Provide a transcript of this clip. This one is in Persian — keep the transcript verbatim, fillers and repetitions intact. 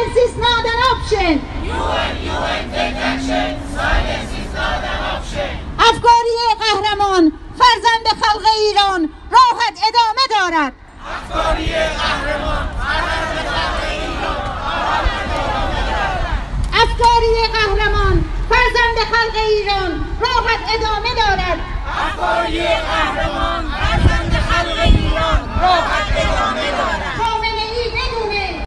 Silence is not an option. U N, U N, take action. Silence is not an option. افکاری قهرمان فرزند خلق ایران راحت ادامه دارد. افکاری قهرمان فرزند خلق ایران راحت ادامه دارد. افکاری قهرمان فرزند خلق ایران راحت ادامه دارد. افکاری قهرمان فرزند خلق ایران راحت ادامه دارد.